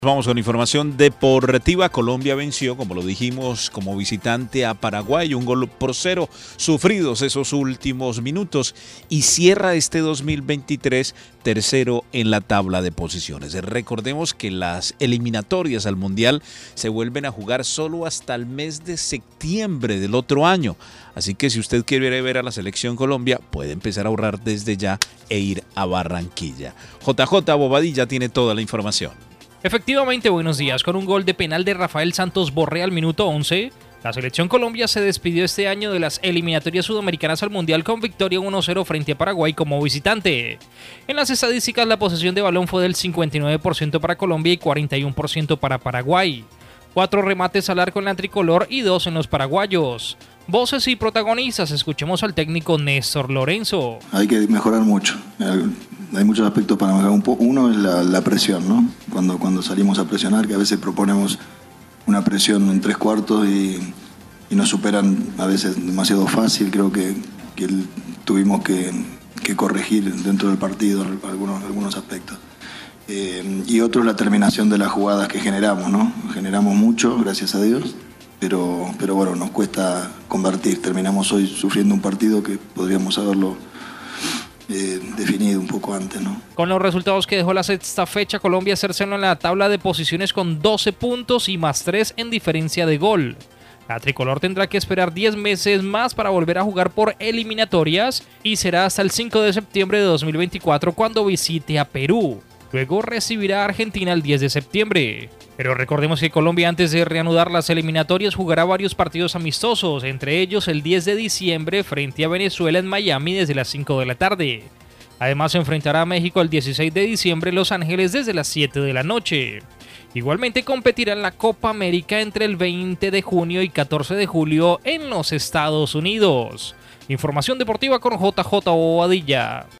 Vamos con información deportiva. Colombia venció, como lo dijimos, como visitante a Paraguay, 1-0, sufridos esos últimos minutos, y cierra este 2023 tercero en la tabla de posiciones. Recordemos que las eliminatorias al Mundial se vuelven a jugar solo hasta el mes de septiembre del otro año. Así que si usted quiere ver a la selección Colombia, puede empezar a ahorrar desde ya e ir a Barranquilla. JJ Bobadilla tiene toda la información. Efectivamente, buenos días. Con un gol de penal de Rafael Santos Borré al minuto 11, la selección Colombia se despidió este año de las eliminatorias sudamericanas al Mundial con victoria 1-0 frente a Paraguay como visitante. En las estadísticas, la posesión de balón fue del 59% para Colombia y 41% para Paraguay. 4 remates al arco en la tricolor y 2 en los paraguayos. Voces y protagonistas, escuchemos al técnico Néstor Lorenzo. Hay que mejorar mucho. Hay muchos aspectos para mejorar. Uno es la presión, ¿no? Cuando salimos a presionar, que a veces proponemos una presión en 3/4 y nos superan a veces demasiado fácil. Creo que tuvimos que corregir dentro del partido algunos aspectos. Y otro es la terminación de las jugadas que generamos, ¿no? Generamos mucho, gracias a Dios, pero bueno, nos cuesta convertir. Terminamos hoy sufriendo un partido que podríamos haberlo definido un poco antes, ¿no? Con los resultados que dejó la sexta fecha, Colombia es tercero en la tabla de posiciones con 12 puntos y más 3 en diferencia de gol. La tricolor tendrá que esperar 10 meses más para volver a jugar por eliminatorias y será hasta el 5 de septiembre de 2024 cuando visite a Perú. Luego recibirá a Argentina el 10 de septiembre. Pero recordemos que Colombia, antes de reanudar las eliminatorias, jugará varios partidos amistosos, entre ellos el 10 de diciembre frente a Venezuela en Miami desde las 5 de la tarde. Además, se enfrentará a México el 16 de diciembre en Los Ángeles desde las 7 de la noche. Igualmente competirá en la Copa América entre el 20 de junio y 14 de julio en los Estados Unidos. Información deportiva con JJ Bobadilla.